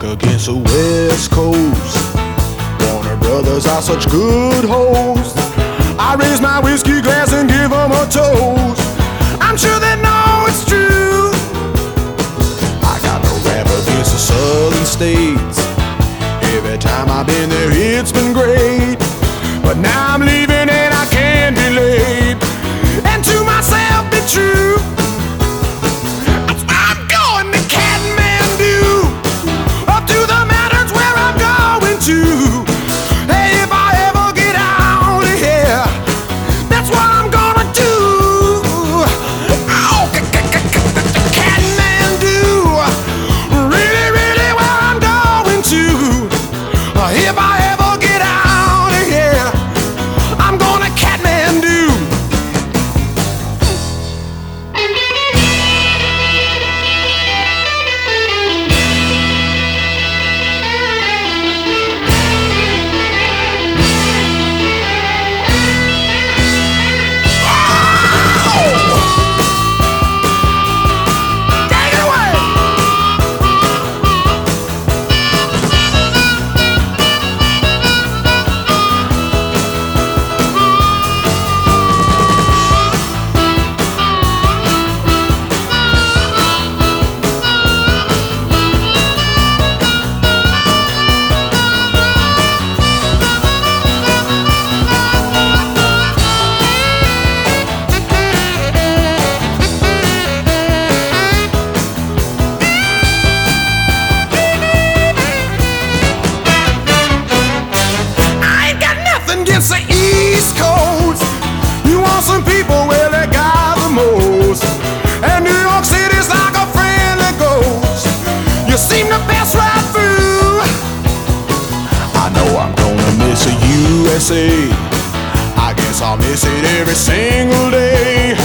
against the West Coast. Warner Brothers are such good hosts. I raise my whiskey glass and give them a toast. I'm sure they know it's true. I got no rap against the southern states. Every time I've been there, it's been great. But now I'm leaving and I can't be late. And to myself be true. I'm going to Kathmandu, up to the mountains where I'm going to. Hey, if I ever get out of here, that's what I'm gonna do. Oh, Kathmandu, really, really where I'm going to. If I ever get out of here, I'm going to Kathmandu. Take it away. Against the East Coast, you want some people where they got the most. And New York City's like a friendly ghost. You seem to pass right through. I know I'm gonna miss the USA. I guess I'll miss it every single day.